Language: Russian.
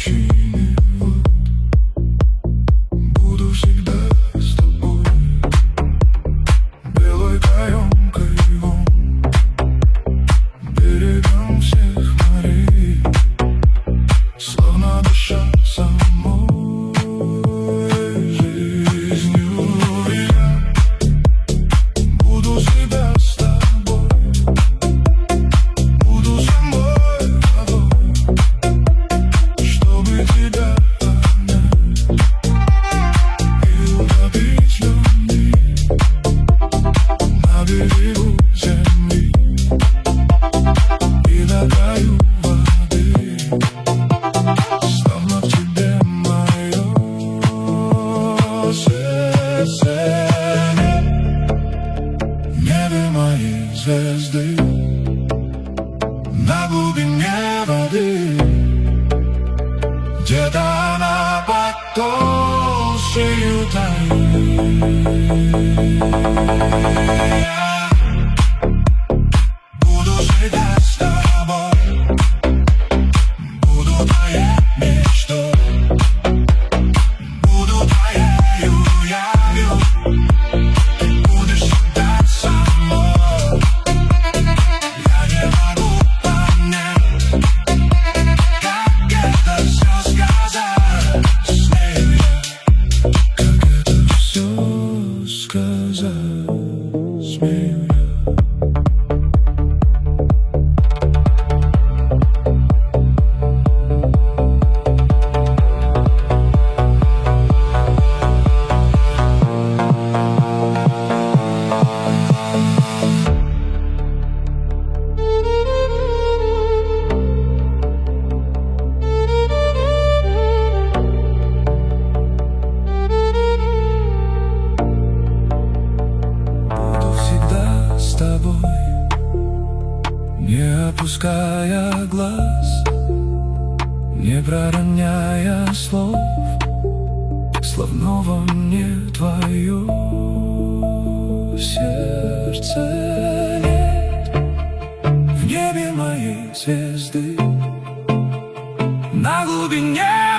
пучине вод. Буду всегда с тобой, белой каемкой вон, берегом всех морей, словно душа самой жизнью. Я буду всегда с тобой, буду самой тобой, чтобы тебя обнять и утопить любви на берегу земли и на краю воды. Словно в тебе мое сердце, в небе мои звезды, на глубине воды, где-то она под толщею таит. Буду всегда с тобой, буду твоей мечтой, буду твоею явью, ты будешь всегда со мной. Я не могу понять, как это все сказать, смею я, как это все сказать, смею я. Буду всегда с тобой, не опуская глаз, не пророняя слов, словно во мне твое сердце нет. В небе моей звезды, на глубине